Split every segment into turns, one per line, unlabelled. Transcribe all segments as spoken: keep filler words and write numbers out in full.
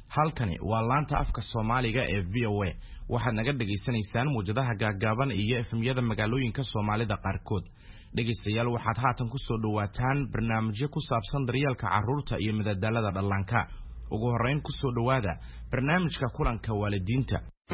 halkani waa laanta afka Soomaaliga ee V O A waxaad naga dhageysanaysaan muujadaha gaagaaban iyo F M-yada magaalooyinka Soomaalida qaarkood dhageystayaal waxaad haatan ku soo dhawaataan barnaamijyo ku saabsan daryeelka carruurta iyo madadaalada dhallaanka ugu horeyn ku soo dhawaada barnaamijka kulanka waalidiinta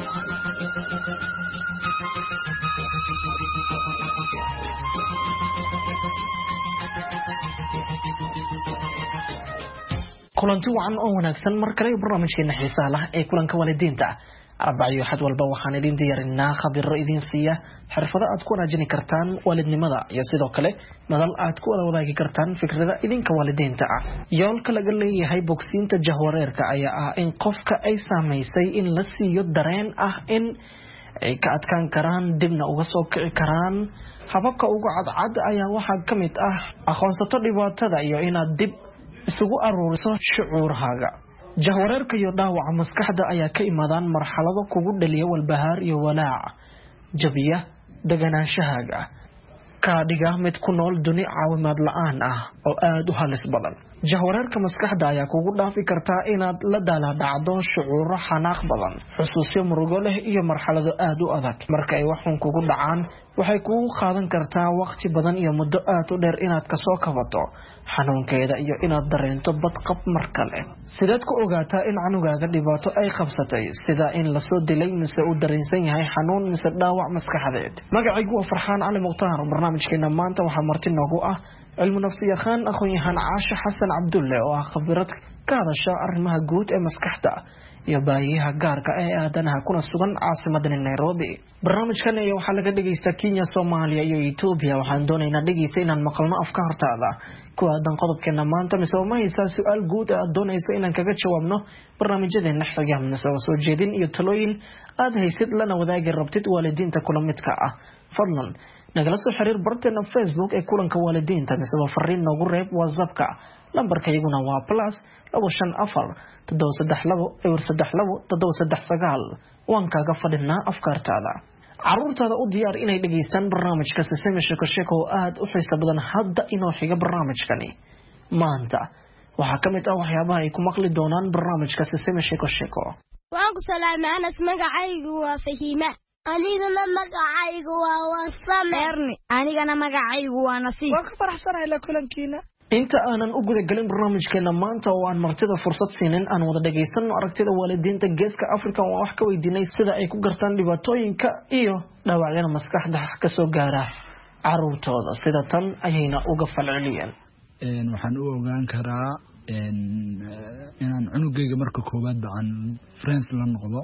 kulanti wacan oo wanaagsan mar kale barnaamijkeena xiisaha leh ee kulanka waalidiinta arbacyo xad walba waxaan idin diyaarinaa khabiro idin siiya xirfado aad ku wanaajin kartaan waalidnimada iyo sidoo kale madal aad ku wadaagi kartaan fikrada idinka waalidiinta ah yoolka laga leeyahay bogsiinta jahwareerka ayaa ah in qofka ay saameysay in la siiyo dareen ah in ay ka adkaan karaan dibna uga soo kici karaan hababka ugu cadcad ayaa waxaa ka mid ah aqoonsato dhibaatada iyo inaad dib isugu aruuriso shucuurhaaga jahwareerka iyo dhaawaca maskaxda ayaa ka imaadaan marxalado kugu dhaliya walbahaar iyo walaac jabiya deganaanshahaaga ka dhiga mid ku nool duni caawimaad la'aan ah oo aad u halis badan jahwareerka maskaxda ayaa kugu dhaafi kartaa inaad la daalaa-dhacdo shucuuro xanaaq badan xusuusyo murugo leh iyo marxalado aad u adag marka ay waxun kugu dhacaan waxay kugu qaadan kartaa waqti badan iyo muddo aad u dheer inaad kasoo kabato xanuunkeeda iyo inaad dareento badqab mar kale sidaad ku ogaataa in canugaaga dhibaato ay qabsatay sida in lasoo dilay mise uu dareensan yahay xanuun mise dhaawac maskaxdeed magacaygu waa Farxaan Cali Muqtaar barnaamijkeena maanta waxaa marti noogu ah cilmu nafsiyaqaan aqoon-yahan Caasha Xasan Cabdulle oo ah khibrad ka hadasha arrimaha guud ee maskaxda iyo baahiyaha gaarka ee aadanaha kuna sugan caasimadda Nairobi barnaamijkan ayaa waxaa laga dhageystaa Kenya, Soomaaliya iyo Ethiopia waxaan doonaynaa dhageysta inaan maqalno afkaartaada ku aadan qodobkeena maanta mise ma haysaa su'aal guud aad doonayso inaan kaga jawaabno barnaamijyadeena xiga mise soo jeedin iyo talooyin aad haysid lana wadaagi rabtid waalidiinta kula midka ah fadlan nagala soo xiriir barteena Facebook ee kulanka waalidiinta mise fariin noogu reeb WhatsApp-ka lambarkayguna waa plus labo shan afar toddoba saddex labo eber saddex labo toddoba saddex sagaal waan kaaga fadhinaa afkaartaada carruurtaada u diyaar inay dhageystaan barnaamijka Sesame Sheko Sheko oo aad u xiiso badan hadda inoo xiga barnaamijkani maanta waxaa ka mid ah waxyaabaha ay ku maqli doonaan barnaamijka Sesame Sheko Sheko
waan ku salaamay anas magacaygu waa Fahiima anigana magacaygu waa Wasame anigana magacaygu waa Nasiib waan ka faraxsanahay la kulankiina
inta aanan u guda galin barnaamijkeena maanta oo aan martida fursad siinin aan wada dhageysano aragtida waalidiinta geeska Afrika oo wax ka weydiinay sida ay ku gartaan dhibaatooyinka iyo dhaawacyada maskaxda ka soo gaara carruurtooda sida tan ayayna uga falceliyeen
een waxaan u ogaan karaa een inaan cunugayga marka koobaad aan friends la noqdo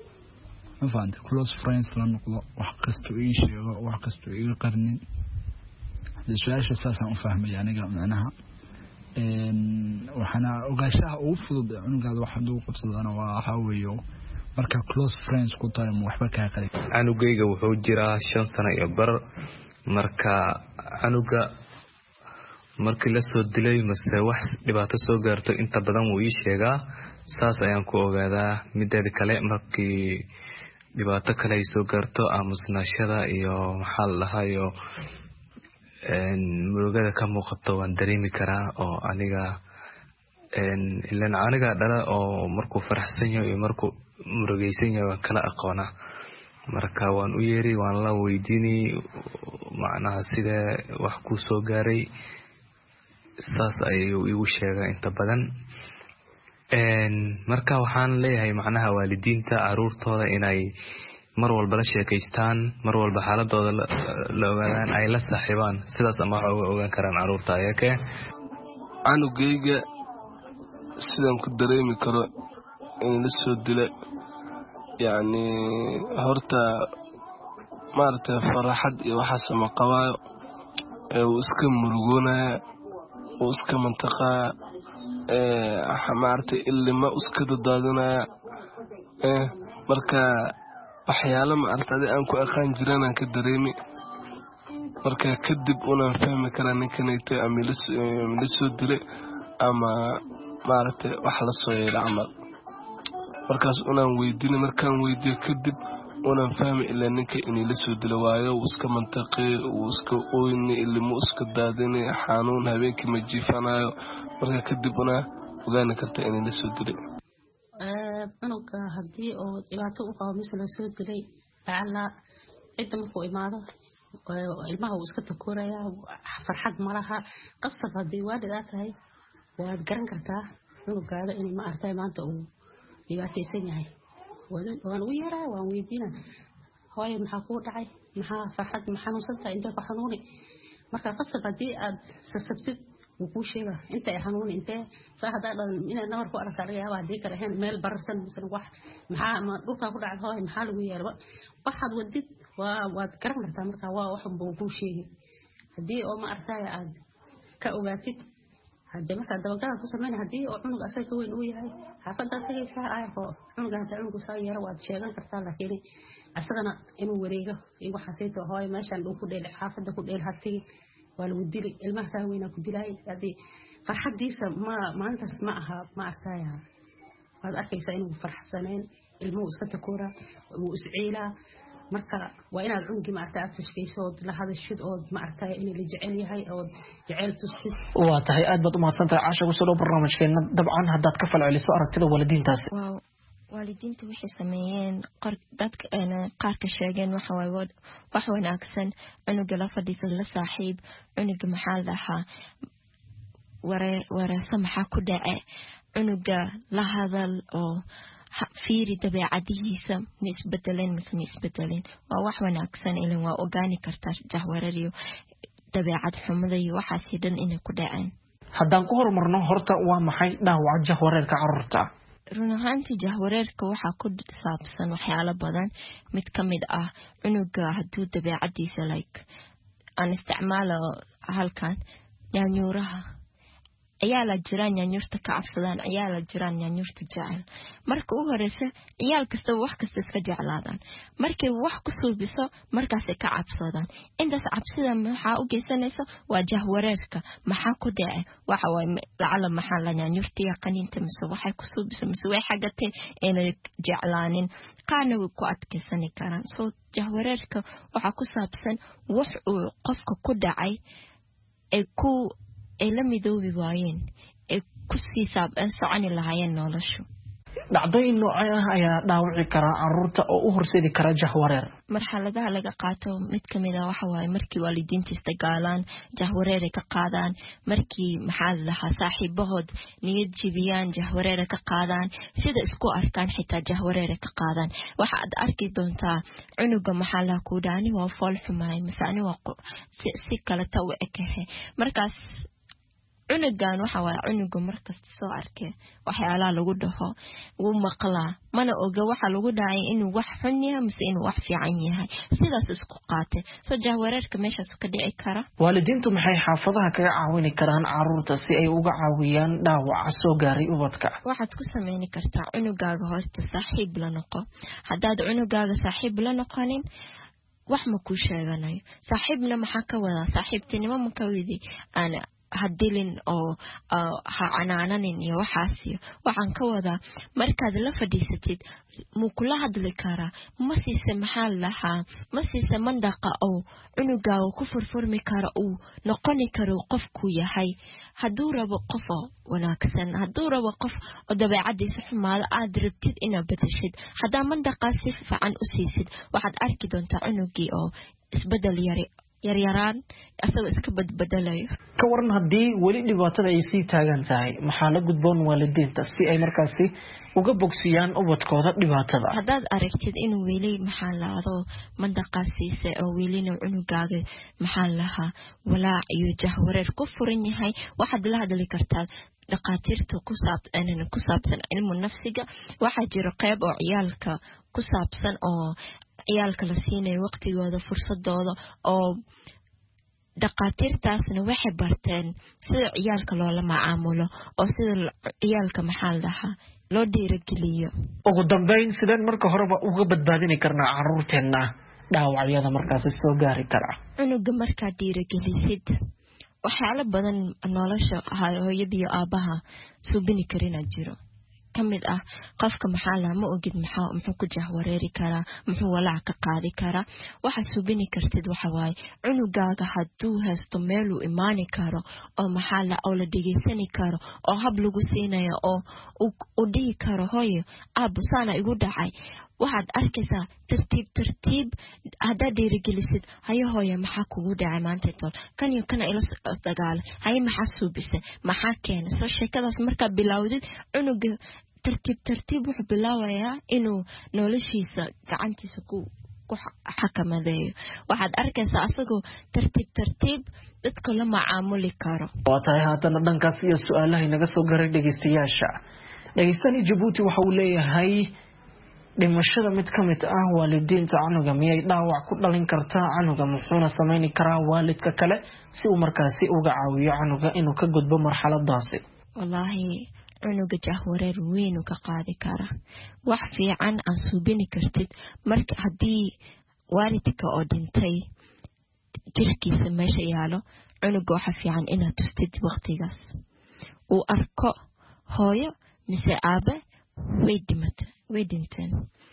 ma fahanti close friends la noqdo wax kasto ii sheego wax kasto iga qarnin su'aasha saasan u fahmay aniga macnaha een waxana ogaashaha ugu fudud cunugaada waxa uu qabsadana waa waxa weeyo marka close friends ku tahay waxba ka qalay
canugayga wuxuu jiraa shan sano iyo bar marka canuga markii la soo dilay mise wax dhibaato soo gaarto inta badan wuu ii sheegaa saas ayaan ku ogaadaa mideeda kale markii dhibaato kale ay soo gaarto aamusnaashada iyo maxaa la dhahayo een murugada ka muuqato waan dareemi karaa oo aniga een ilaan aniga dhala oo markuu faraxsan yahay iyo markuu murugaysan yahay waan kala aqoona marka waan u yeeri waan la weydiini macnaha sida wax ku soo gaaray saas ayuu igu sheegaa inta badan een marka waxaan leeyahay macnaha waalidiinta carruurtooda inay mar walba la sheekaystaan mar walba xaaladooda la ogaadaan ay la saaxiibaan sidaas ama waxa uga ogaan karaan carruurta ayake
canugayga sidaan ku dareemi karo in la soo dila yacni horta maaragtay faraxad iyo waxaas ma qabaayo ee uu iska murugoonaya uu iska mantaqaa ee maaragtay ilma iska dadaadinaya ee marka waxyaalo ma aragtay aan ku aqaan jirana ka dareemi marka kadib una fahmi karaa ninkanayto ama soo dilay ama maaragtay wax la soo yeelay amal markaas una weydiin markaan weydiyo kadib una fahmi ilaa ninka inay la soo dilay waayo uu iska mantaqay uu iska ooyni ilmo iska daadinay xanuun habeenkii ma jiifanayo marka kadib una ogaan kartaa inay la soo dilay
cunuga haddii oo dhibaato u qabo mise la soo dilay lacala cidda markuu imaado ilmaha uu iska takooraya farxad malaha qasab haddii waalid aad tahay waad garan kartaa cunugaada in ma artay maanta uu dhibaataysan yahay waan u yeeraa waan weydiina hooyo maxaa kuu dhacay maxaa farxad ma xanuunsantahay intee ku xanuuni marka qasab haddii aad sasabtid wuu kuu sheegaa inta ay xanuuni intee saa haddaa dhalan inaad nabar ku aragtaa laga yaaba haddii kale ahayn meel bararsan misana wax maxaa ama dhulkaa ku dhacay hooyo maxaa lagu yeera waxaad wadid waa waad garan kartaa marka waa waxan buu kuu sheegi haddii oo ma artay aad ka ogaatid haddii marka dabagalaad ku sameyn haddii oo cunug asaga ka weyn uu yahay xaafadaad tagaysaa ayko cunuga haddii cunugu saa yeero waad sheegan kartaa laakiin asagana inuu wareego iyo waxaasayto hooyo meeshaan uu ku dheel xaafada ku dheel hartay waa lagu dili ilmaha saa weynaa ku dilay haddii farxadiisa ma maalintaas ma aha ma artay waad arkaysaa inuu farxsaneen ilmuhu iska takoora uu isciilaa marka waa inaad cunugii ma artay aad tashkiiso oo la hadashid oo ma artay in la jecel yahay oo jecel tusid
waa tahay aad baad u mahadsantahay caasha kusoo dhow barnaamijkeena dabcan haddaad ka falceliso aragtida waalidiintaasi
waaw waalidiintu waxay sameeyeen dadka qaar ka sheegeen waxa way wax wanaagsan cunuga la fadhiisan la saaxiib cunuga maxaa lahaa ware wareesa maxaa ku dhace cunuga la hadal oo fiiri dabeecadihiisa ma isbedeleen mise ma isbedeleen waa wax wanaagsan ilaa waa ogaani kartaa jahwarariyo dabeecad xumada iyo waxaasi dhan inay ku dhaceen
haddaan ku horumarno horta waa maxay dhaawaca jahwareerka carruurta
run ahaantii jahwareerka waxaa ku saabsan waxyaalo badan mid ka mid ah cunuga hadduu dabeecadiisa like aan isticmaalo halkan yaanyuuraha ayaa la jiraan yaanyuurta ka cabsadaan ayaa la jiraan yaanyuurta jecel marka u horeysa ciyaal kasta wax kasta iska jeclaadaan markay wax ku suubiso markaas ay ka cabsadaan intaas cabsida maxaa u geysanayso waa jahwareerka maxaa ku dhacay waxa way lacala maxaa la yaanyuurta yaqaninta mise waxay ku suubiso mise way xagatay inay jeclaanin qaana way ku adkeysan karaan soo jahwareerka waxa ku saabsan wax uu qofka ku dhacay ay ku ay la midoobi waayeen ay ku sii saabsan soconi lahaayeen noloshu
dhacdooyin noocay ah ayaa dhaawici kara carruurta oo u horseedi kara jahwareer
marxaladaha laga qaato mid ka mid ah waxa waaye markii waalidiinta isdagaalaan jahwareer ay ka qaadaan markii maxaa lahaa saaxiibahood niyad jibiyaan jahwareer ka qaadaan sida isku arkaan xitaa jahwareer ka qaadaan waxa aad arki doontaa cunuga maxaa la ku dhaani waa fool xumaay masaani waa si kala taw ekahe markaas cunugan waxa waa cunuga markasta soo arkay waxyaalaha lagu dhaho wuu maqlaa mana oga waxa lagu dhacay inuu wax xun yahay mise inuu wax fiican yahay sidaas isku qaatay soo jahwareerka meeshaas ka dhici kara
waalidiintu maxay xaafadaha kaga caawin karaan carruurta si ay uga caawiyaan dhaawaca soo gaaray ubadka
waxaad ku sameyn kartaa cunugaaga horta saaxiib la noqo haddaad cunugaaga saaxiib la noqonin wax ma ku sheeganayo saaxiibna maxaa ka wadaa saaxiibtinimo ma ka widi ana hadilin oo ha canaananin iyo waxaasiyo waxaan ka wadaa markaad la fadhiisatid muu kula hadli karaa ma siise maxaa lahaa ma siise mandaqa oo cunugaaga ku furfurmi kara uu noqoni karo qofku yahay hadduu rabo qof wanaagsan hadduu rabo qof oo dabeecadiisa xumaada aad rabtid inaad bedeshid haddaa mandaqaa si fiican u siisid waxaad arki doontaa cunugii oo isbedel yari yaryaraan asagoo iska badbadalayo
ka waran haddii weli dhibaatada ay sii taagan tahay maxaa la gudboon waalidiinta si ay markaasi uga bogsiyaan ubadkooda dhibaatada
haddaad aragtid inuu weli maxaa laado mandaqaasiisa oo welina cunugaaga maxaa lahaa walaac iyo jahwareer ku furan yahay waxaad la hadli kartaa dhaqaatiirta ku saabsan ku saabsan cilmu nafsiga waxaa jira qayb oo ciyaalka ku saabsan oo ciyaalka la siinayo waqtigooda fursadooda oo dhaqaatiirtaasna waxay barteen sida ciyaalka loola macaamulo oo sida ciyaalka maxaa lahaa loo dhiirigeliyo
ugu dambeyn sideen marka horeba uga badbaadini karnaa carruurteena dhaawacyada markaasi soo gaari kara
cunuga markaad dhiirigelisid waxyaalo badan nolosha hooyadiyo aabaha subini karina jiro kamid ah qofka maxaa la ma ogid maxaa muxuu ku jahwareeri karaa muxuu walaac ka qaadi karaa waxa subini kartid waxa waay cunugaaga haduu haysto meel uu imaani karo oo maxaa la oo la dhigeysani karo oo hab lagu siinayo oo u dhigi karo hooyo aab sana igu dhacay waxaad arkaysaa tartiib tartiib hada dhiirigelisid hayo hooyo maxaa kugu dhacay maanta tol kan iyo kana ila dagaal hay maxaa suubisay maxaa keenay soo sheekadaas marka bilowdid cunuga tartiib tartiib wuxuu bilaabayaa inuu noloshiisa gacantiisa ku ku xakamadeeyo waxaad arkaysaa asagoo tartiib tartiib dadka la macaamuli karo
waa tahay haddana dhankaas iyo su'aalaha inaga soo garay dhageystayaasha dhageystani Djibouti waxa uu leeyahay dhimashada mid ka mid ah waalidiinta canuga miyay dhaawac ku dhalin kartaa canuga muxuuna sameyn karaa waalidka kale si uu markaasi uga caawiyo canuga inuu ka gudbo marxaladaasi
wallahi cunuga jahwareer weyn uu ka qaadi kara wax fiican aan suubini kartid marka hadii waalidka oo dhintay jirkiisa meesha yaalo cunuga waxa fiican inaad tustid waqtigaas uu arko hooyo mise aabe way dhimatay way dhinteen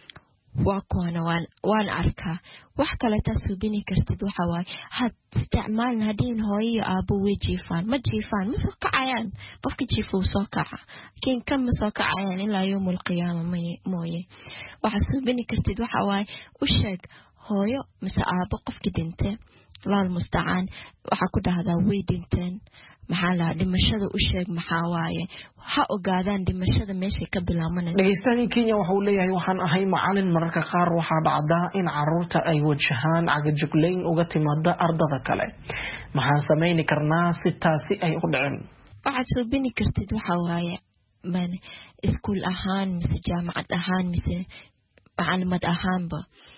waa kuwana waan waan arkaa wax kale taas subini kartid waxa waay had isticmaalna hadii hooyo aabo way jiifaan ma jiifaan ma soo kacayaan qofka jiifo soo kaca kin kan ma soo kacayaan ilaa yawmul qiyaamah mooye waxa subini kartid waxa waay u sheeg hooyo mise aabo qofka dhintay laal musta'an waxa ku dhahdaa way dhinteen maxaa la dhimashada u sheeg maxaa waaye ha ogaadaan dhimashada meesha ka bilaabanayso
dhageystaani Kenya waxa uu leeyahay waxaan ahay macallin mararka qaar waxa dhacda in caruurta ay wajahaan cagajugleyn uga timaada ardada kale maxaan sameyn karnaa si taasi ay u dhicin
waxaad subini kartid waxa waaye man iskuul ahaan mise jaamacad ahaan mise macallimad ahaanba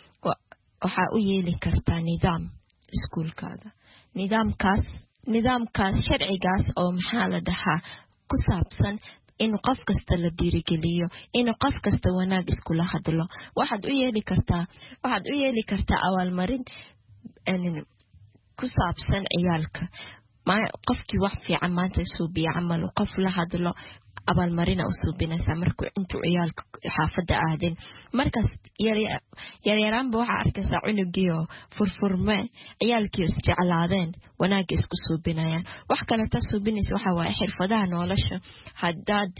waxa u yeeli kartaa nidaam iskuulkaaga nidaamkaas nidaamkaas sharcigaas oo maxaa la dhahaa ku saabsan in qof kasta la dhiirigeliyo in qof kasta wanaag isku la hadlo waxaad u yeeli kartaa waxaad u yeeli kartaa awaalmarin ku saabsan ciyaalka ma qofkii wax fiican maanta soo biya amal qof la hadlo abaalmarina u suubinaysa markuu intuu ciyaalka xaafada aadin markaas yar yaraan waxa arkaysaa cunugiyo furfurme ciyaalkii isjeclaadeen wanaag isku suubinayaan wax kale ta suubinaysa waxa waa xirfadaha nolosha hadaad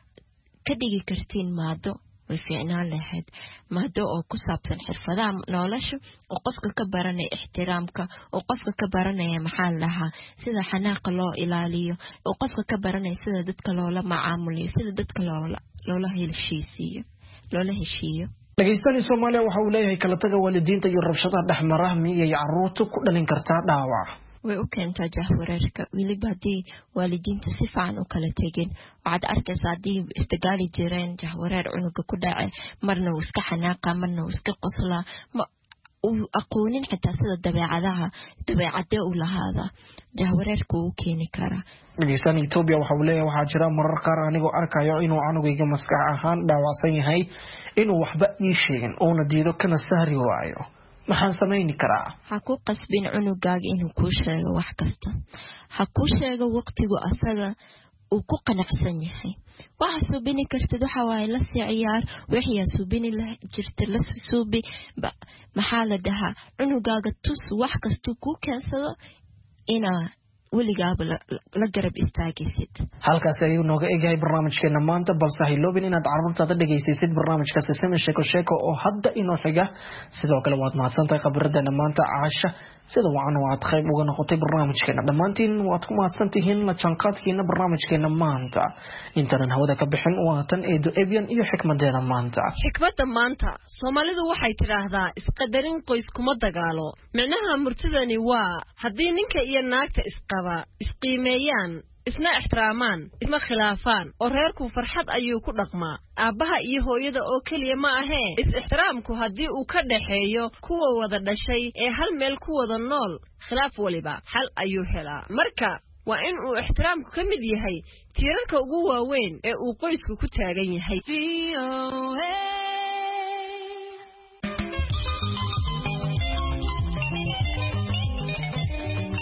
ka dhigi kartiin maado way fiicnaan lahayd maado oo ku saabsan xirfadaha nolosha oo qofka ka baranay ixtiraamka oo qofka ka baranay maxaa laha sida xanaaqa loo ilaaliyo oo qofka ka baranay sida dadka loola macaamuliyo sida dadka loola loola heshiisiyo loola heshiiyo
dhageystani Soomaaliya waxa uu leeyahay kala taga waalidiinta iyo rabshadaha dhexmara miyay caruurtu ku dhalin kartaa dhaawac
way u keentaa jahwareerka waliba hadii waalidiinta si fiican u kala tageen waxaad arkaysaa hadii istagaali jireen jahwareer cunuga ku dhacay marna uu iska xanaaqa marna uu iska qoslaa ma uu aqoonin xitaa sida dabeecadaha dabeecada u lahaada jahwareerku uu keeni karaa
dhageysan Ethiopia waxa uu leeyahay waxa jira marar qaar anigoo arkayo inuu canugayga maskax ahaan dhaawacsan yahay inuu waxba ii sheegin oo na diido kana sahri waayo maxaan sameyn karaa
ha ku qasbin cunugaaga inuu ku sheego wax kasta ha ku sheego waqtigu asaga uu ku qanacsan yahay waxa subini kartid waxa waay la ciyaar wixii subini la jirta la suubi maxaa la dhahaa cunugaaga tus wax kasta ku keensado ina weligaaba la garab istaagaysid
halkaas ayuu nooga eegay barnaamijkeena maanta balse hay loobin inaad caruurtaada dhageysiisid barnaamijka Sesame Sheeko Sheeko oo hadda inoo xiga sidoo kale waad mahadsantahay khibradana maanta Aasha sida wacan waad qayb uga noqotay barnaamijkeena dhamaantiin waad ku mahadsantihiin la janqaadkiina barnaamijkeena maanta intaan hawada ka bixin waatan eedo Ebian iyo xikmadeeda maanta
xikmada maanta Soomaalidu waxay tiraahdaa isqadarin qoys kuma dagaalo macnaha murtidani waa hadii ninka iyo naagta isqaba isqiimeeyaan isna ixtiraamaan isma khilaafaan oo reerku farxad ayuu ku dhaqmaa aabaha iyo hooyada oo kaliya ma ahee is ixtiraamku hadii uu ka dhaxeeyo kuwa wada dhashay ee hal meel ku wada nool khilaaf waliba hal ayuu helaa marka waa in uu ixtiraamku ka mid yahay tiirarka ugu waaweyn ee uu qoysku ku taagan yahay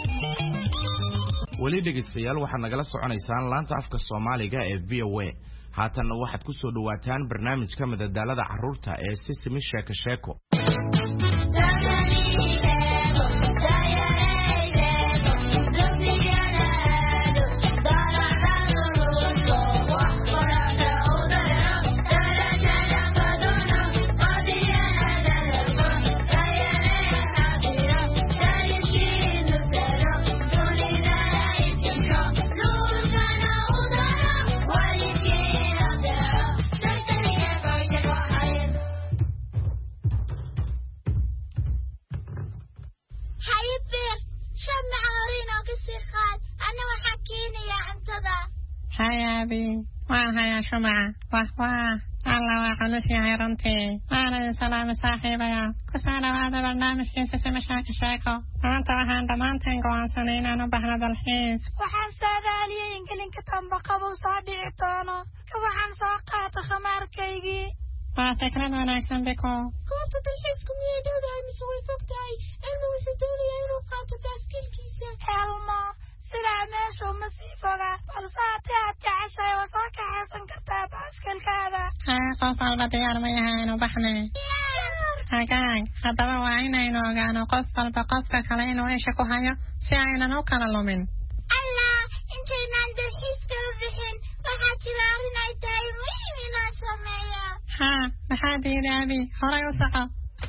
weli dhegeystayaal waxaad nagala soconaysaan laanta afka Soomaaliga ee V O A haatanna waxaad ku soo dhawaataan barnaamijka madadaalada carruurta ee Sesame Sheeko Sheeko.
Hi Abby, waa haya shumaca wah wah alla waa culus yahay runtii waana salaamo saaxiibaya ku soo dhawaada barnaamijkiisa Sesame Sheeko Sheeko. maanta waxaan dhammaanteen go'aansanay inaan u baxno dalxiis.
waxaan saadaaliyay in gelinka dambe qabow soo dhici doono waxaan soo qaata khamaarkaygii.
waa fikrad wanaagsan biko.
goobta dalxiisku miyay dhowdahay mise way fog tahay? Elmo wuxuu doonayaa inuu qaato baaskiilkiisa. Elmo sidaa meeshu ma sii foga balse haddii aad jeceshahay waa soo kaxaysan kartaa baaskiilkaada.
haa qof walba diyaar ma yahay inuu baxnay? hagaag haddaba waa inaynu ogaano qof walba qofka kale inuu isha ku hayo si aynan u kala lumin.
allah intaynaan dalxiiska u bixin waxaa jira arrin ay tahay muhiim inaan sameeyo.
haa maxaad yidhi abi horay u soco.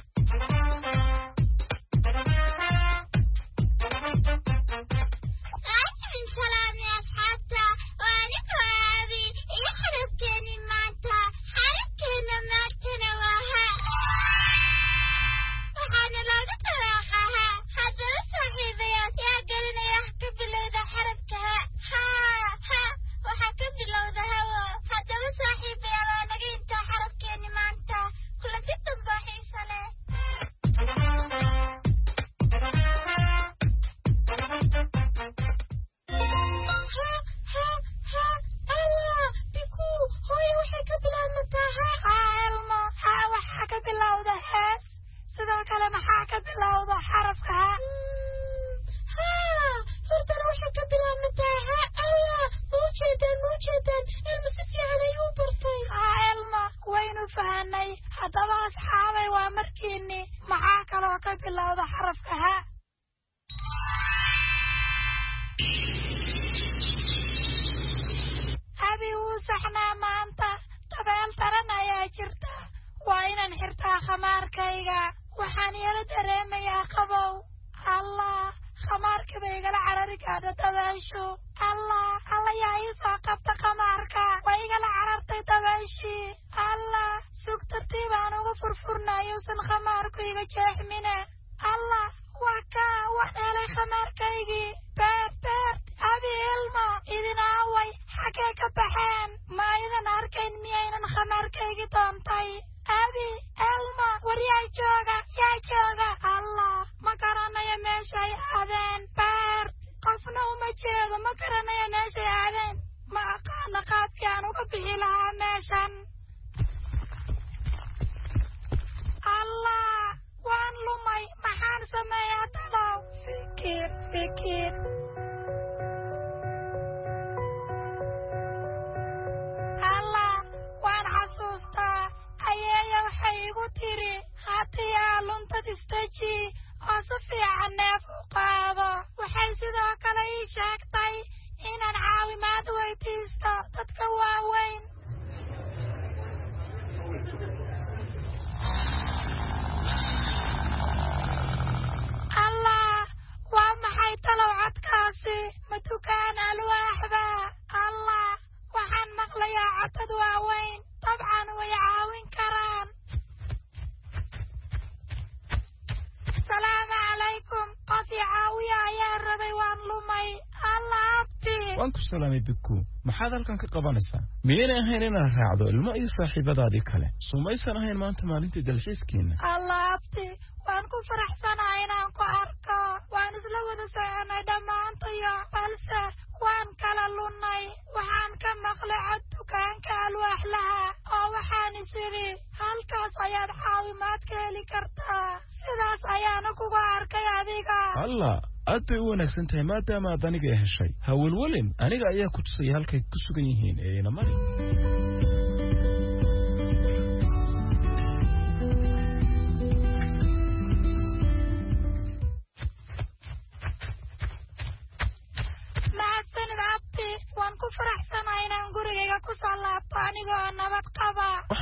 waan ku salaamay biku maxaad halkan ka qabanaysaa miyayna ahayn inaad raacdo ilmo iyo saaxiibadaadii kale sumaysan ahayn maanta maalintii dalxiiskiina
allaabti waan ku faraxsanahay inaan ku arko waan isla wada soconay dhammaantayo balse waan kala lunnay waxaan ka maqlay cod dukaanka alwaaxlaha oo waxaan isiri halkaas ayaad caawimaad ka heli kartaa sidaas ayaana kuga arkay adiga
allah aad bay u wanaagsan tahay maadaama aad aniga heshay ha welwelin aniga ayaa ku tusaya halkay ku sugan yihiin ee ina mari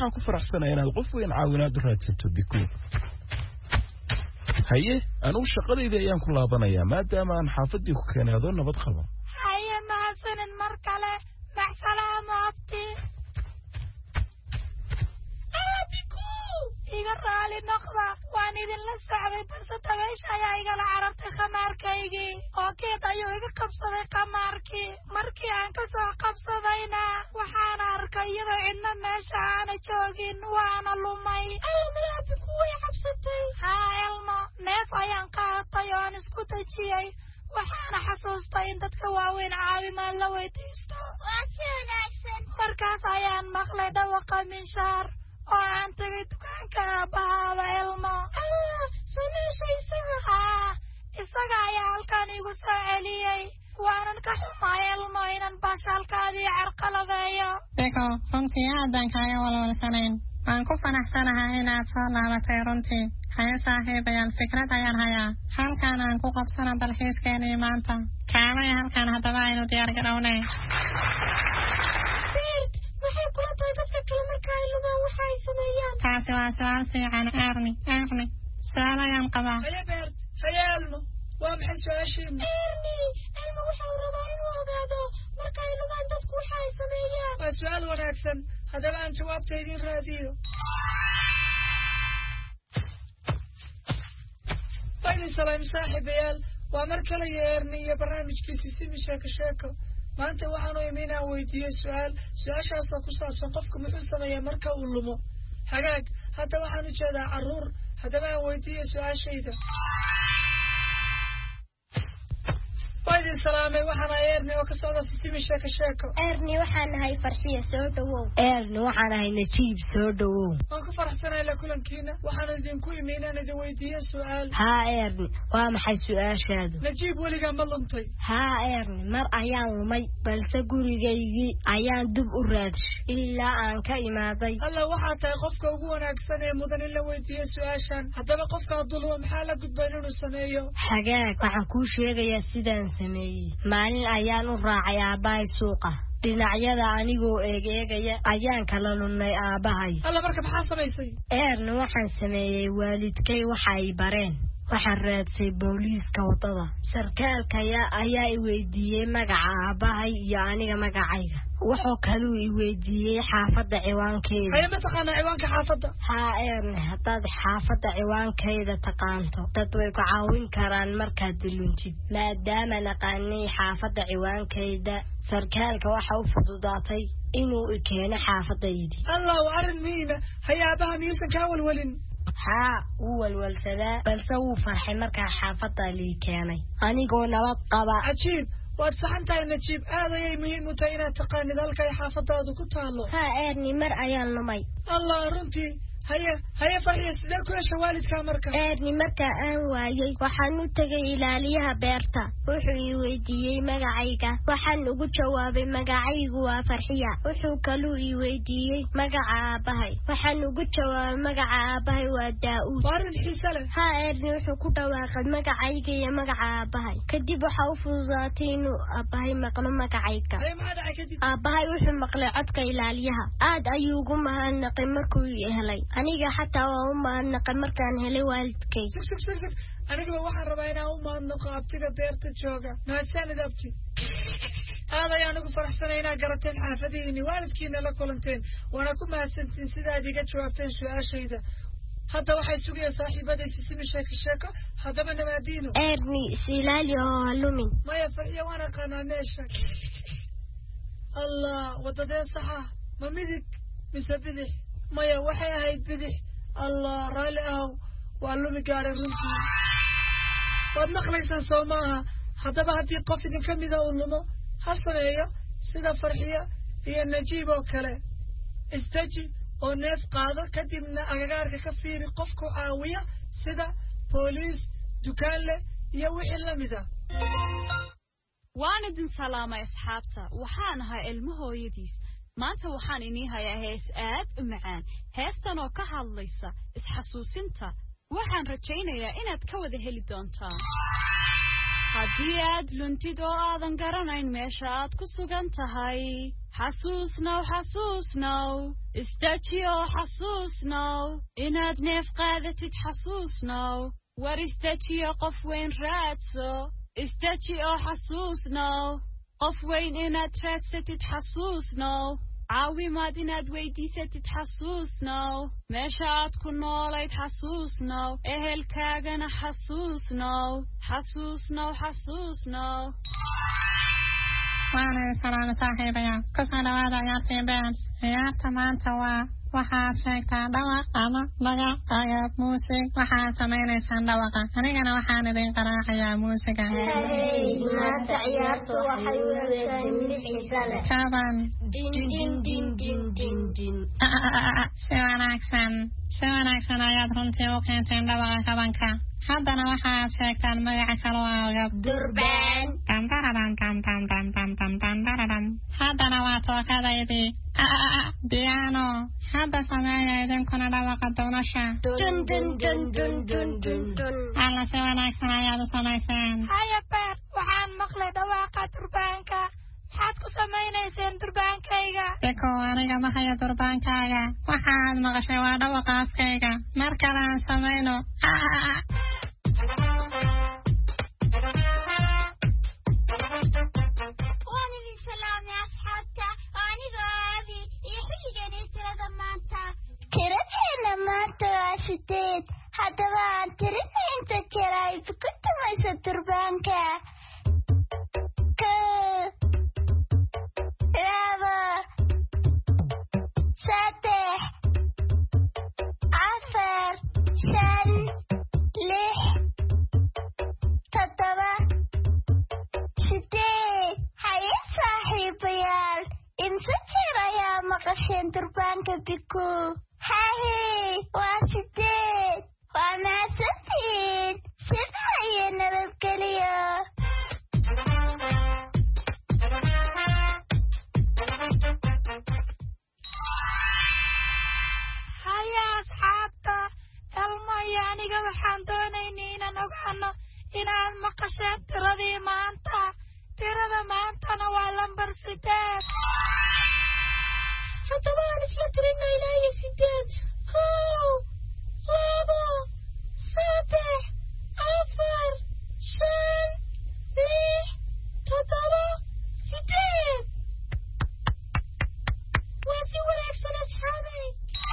waxaan ku faraxsanahay inaad qof weyn caawinaad u raadsato biku haye anuu shaqadayda ayaan ku laabanayaa maadaama aan xaafadii ku keenay adoo nabad qaba
haye mahadsanin mar kale maxsalaamo abti biku iga raali noqda waan idinla socday balse dabaysha ayaa igala carartay khamaarkaygii oo geed ayuu iga qabsaday khamaarkii markii aan ka soo qabsadayna waxaana arkay iyadoo cidna meesha aana joogin waana lumay elmada biku way cabsatay haa elmo neef ayaan qaadatay oo aan isku dejiyey waxaana xasuustay in dadka waaweyn caawimaad la weydiisto waa si wanaagsan markaas ayaan maqlay dhawaqa minshaar oo aan tegay dukaanka aabbahaada elmo sameesha isaga haa isaga ayaa halkan igu soo celiyey waanan ka xumaay elmo inan baashaalkaadii carqaladeeyo
biko runtii aadaan kaaga walwalsanayn waan ku fanaxsanahay inaad soo laabatay runtii haye saaxiibayaal fikrad ayaan hayaa halkaan aan ku qabsana dalxiiskeenii maanta kaalaya halkaan haddaba aynu diyaar garownay
waxay kula tahay dadka kale marka ay lumaan waxa ay sameeyaan
taasi waa su-aal fiican erni erni su-aal ayaan qabaa
haye beert haye elmo waa maxay su-aashiina
erni elmo waxau rabaa inuu ogaado marka ay lumaan dadku waxa ay sameeyaan
waa su-aal wanaagsan haddaba aan jawaabta idin raadiyo waydin salaam saaxiibayaal waa mar kale iyo erni iyo barnaamijkiisi simi sheeko sheeko maanta waxaanu imi inaan weydiiyey su-aal su-aashaasoo ku saabsan qofku muxuu sameeyaa marka uu lumo hagaag hadda waxaan u jeedaa carruur haddaba aan weydiiyey su-aashayda waa idin salaamay waxaan ahay erni oo ka socda sisimi sheeko sheeko
erni waxaan ahay farxiya soo dhawow
erni waxaan ahay najiib soo dhawow
waan ku faraxsanahay la kulankiina waxaan idinku imi inaan idin weydiiye su-aal
haa erni waa maxay su-aashaadu
najiib weligaa ma luntay
haa erni mar ayaan lumay balse gurigaygii ayaan dib u raadshay ilaa aan ka imaaday
alla waxaa tahay qofka ugu wanaagsan ee mudan in la weydiiye su-aashan haddaba qofka dulmo maxaa la gudbayn inuu sameeyo
hagaag waxaan kuu sheegayaa sidaan maalin ayaan u raacay aabbahay suuqa dhinacyada anigoo eegeegaya ayaan kala lunnay aabbahay
alla marka maxaa samaysay
eerna waxaan sameeyey waalidkay waxa ay bareen waxaan raadsay booliiska waddada sarkaalkaya ayaa i weydiiyey magaca aabbahay iyo aniga magacayga wuxuu kaluu i weydiiyey xaafadda ciwaankeeda
haye ma taqaanaa ciwaanka xaafadda
haa eerni haddaad xaafadda ciwaankeeda taqaanto dad way ku caawin karaan markaad diluntid maadaama naqaanay xaafadda ciwaankeeda sarkaalka waxa u fududaatay inuu i keeno xaafaddaydii
allah waa arrin miina haye aabbaha miyuusan kaa walwalin
haa wuu walwalsadaa balse wuu farxay markaa xaafadda lii keenay anigoo nabad qaba
cajiib waad saxan tahay najiib aad ayay muhiim u tahay inaad taqaanid halkay xaafadaadu ku taalo
haa eerni mar ayaan lumay
allah runtii haye haye farxiya sidee ku hesha waalidkaa marka
eerni markaa aan waayey waxaan u tegay ilaaliyaha beerta wuxuu ii weydiiyey magacayga waxaan ugu jawaabay magacaygu waa farxiya wuxuu kaluu ii weydiiyey magaca aabbahay waxaan ugu jawaabay magaca aabbahay waa daa-uud
waa arrin xiise leh
haa eerni wuxuu ku dhawaaqay magacayga iyo magaca aabbahay kadib waxaa u fududaatay inuu aabbahay maqlo magacayga
haye maxaa dhacay kadib
aabbahay wuxuu maqlay codka ilaaliyaha aad ayuu ugu mahadnaqay markuu ii helay aniga xataa waa u mahadnaqay markaan helay waalidkay
sug sug sug sug anigaba waxaan rabaa inaan u mahadnaqo abtiga beerta jooga mahadsanid abti aad ayaan ugu faraxsanay inaad garateen xaafadihiini waalidkiina la kulanteen waana ku mahadsantiin sidaad iga jawaabteen su-aashayda hadda waxay sugayaan saaxiibadaysi simi sheeko sheeko haddaba nabaadiino
eerni isilaali oo halumin
maya farxiya waan aqaanaa meesha allah wadadee saxa ma midig mise bidix maya waxay ahayd bidix allah raalli ahow waa lumi gaadhay runtii waad maqlaysaan soo maaha haddaba haddii qof idinka mida uu lumo ha sameeyo sida farxiya iyo najiib oo kale isdeji oo neef qaado kadibna agagaarka ka fiiri qofku caawiya sida booliis dukaanle iyo wixii la mida
waan idin salaamay asxaabta waxaan ahaa ilmo hooyadiis maanta waxaan inii hayaa hees aad u macaan heestan oo ka hadlaysa isxasuusinta waxaan rajaynayaa inaad ka wada heli doontaan haddii aad luntid oo aadan garanayn meesha aad ku sugan tahay xasuusnow xasuusnow istaji oo xasuusnow inaad neef qaadatid xasuusnow war istajiyo qof weyn raadso istaji oo xasuusnow qof weyn inaad raadsatid xasuusnow caawimaad inaad weydiisatid xasuusnow meesha aad ku noolayd xasuusnow ehelkaagana xasuusnow xasuusnow xasuusnow
waana salaamo saaxiibaya kusoo dhawaada ciyaartii been ciyaarta maanta waa waxaad sheegtaa dhawaq ama magac ayaad muusig waxaad samaynaysaan dhawaqa anigana waxaan idin qaraacayaa muusiga
maanta ciyaartu waxay u leedahay xiisa leh
jaban
din din din din din din
si wanaagsan si wanaagsan ayaad runtii u keenteen dhawaqa kabanka haddana waxaad sheegtaan magaca kaloo aga
durbaan
haddana waa tookadaydii piano hadda sameeya idinkuna dhawaqa doonasha alla si wanaagsan ayaad u samayseen
haya beer waxaan maqlay dhawaaqa durbaanka maxaad ku samaynayseen durbaankayga
biko aniga ma hayo durbaankaaga waxaad maqashay waa dhawaqa afkayga mar kale aan samayno
waan idin salaamay asxaabta aniga aabi iyo xilligani tirada maanta tiradeena maanta waa sideed haddaba aan tirina inta jeer ay ku tumayso durbaanka laba saddex afar shan lix toddoba sideed haye saaxiibayaal imse jeer ayaa maqasheen durbaanka biku hahe waa sideed waa mahadsantihiin sidaa iyo nabadgeliyo
haya asxaabta elmo iyo aniga waxaan doonaynay inaan ogaano inaad maqasheen tiradii maanta tirada maantana waa lambar sideed
haddaba aan isla tirina ilaa iyo sideed kow labo saddex afar shan lix toddoba sideed waa si wanaagsan asxaabay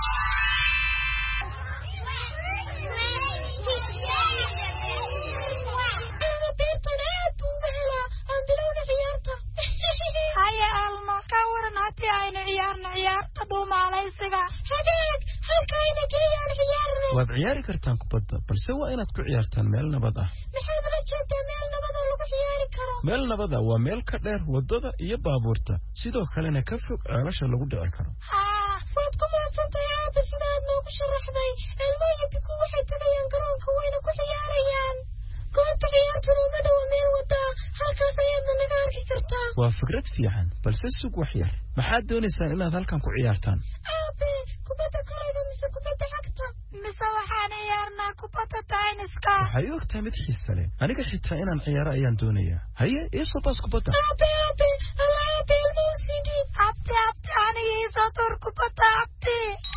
haya elmo ka waran haddii aynu ciyaarno ciyaarta dhuumaalaysiga
hagaag halkaayna geliyaan ciyaarna
waad ciyaari kartaan kubadda balse waa inaad ku ciyaartaan meel nabad ah
maxaad ula jeedaa meel nabad oo lagu ciyaari karo
meel nabad ah waa meel ka dheer waddada iyo baabuurta sidoo kalena ka fog ceelasha lagu dhici karo
haa waad ku mahadsantahay aaba sida aad noogu sharaxday elmo iyo biku waxay tagayaan garoonka wayna ku ciyaarayaan goobta ciyaartuna uma dhowa meel wadaa halkaas ayaadna naga arki kartaa
waa fikrad fiican balse sug wax yar maxaad doonaysaan inaad halkan ku ciyaartaan
aabe kubadda kolayda mise kubadda cagta
mise waxaan ciyaarnaa kubadda tayniska
waxay u ogtahay mid xiisa leh aniga xitaa inaan ciyaaro ayaan doonayaa haye iisoo baas kubadda
aabe aabe alla aabe ilma u sii dhiib
abti abti aniga iisoo tuur kubadda abti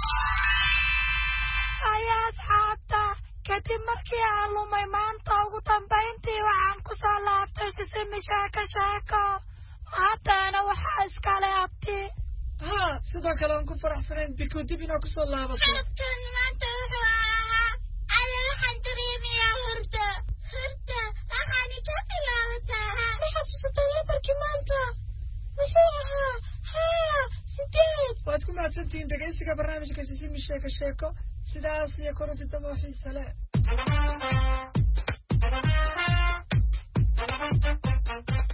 haya asxaabta kadib markii aan lumay maanta ugu dambayntii waxaan ku soo laabtay sisimi sheeko sheeko haddana waxaa iskale abti
haa sidoo kale aan ku faraxsanayn biku dib inaa kusoo laabato
sababtan maanta wuxuu ahaa alla waxaan dareemayaa hurda hurda waxaani ka bilaabataa ma xasuusataa lambarkii maanta muxuu ahaa haa sideed
waad ku mahadsantihiin dhegaysiga barnaamijka sisimi sheeko sheeko sidaas iyo koronti damoo xiisa leh